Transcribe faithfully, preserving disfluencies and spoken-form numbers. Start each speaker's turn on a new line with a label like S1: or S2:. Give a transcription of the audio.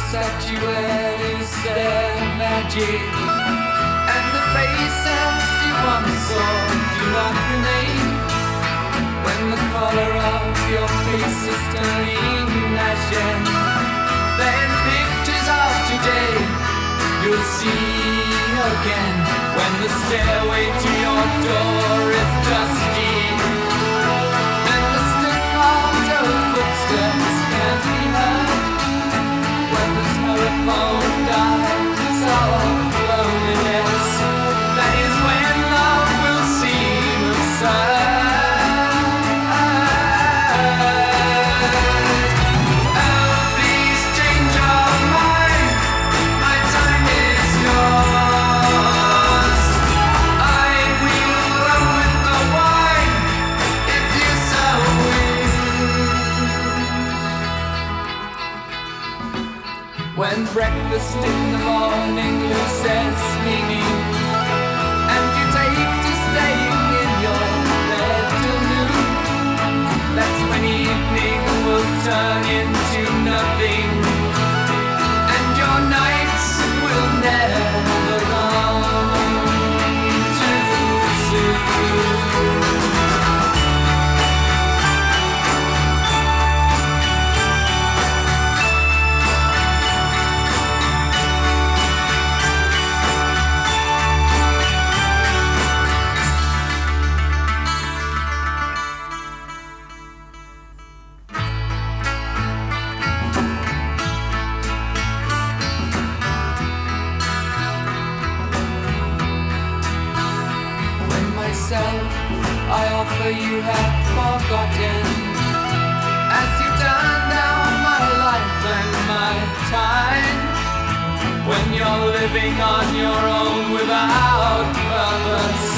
S1: statuette is their magic, and the faces you once saw do not remain. When the color of your face is turning ashen, then pictures of today you'll see again. When the stairway to your door is dusty, and the staccato footsteps can't be heard, when the telephone dies of loneliness, that is when love will seem absurd. When breakfast in the morning loses meaning, and you take to staying in your bed till noon, that's when evening will turn into nothing, and your nights will never come too soon. I offer you have forgotten, as you turn down my life and my time. When you're living on your own without purpose,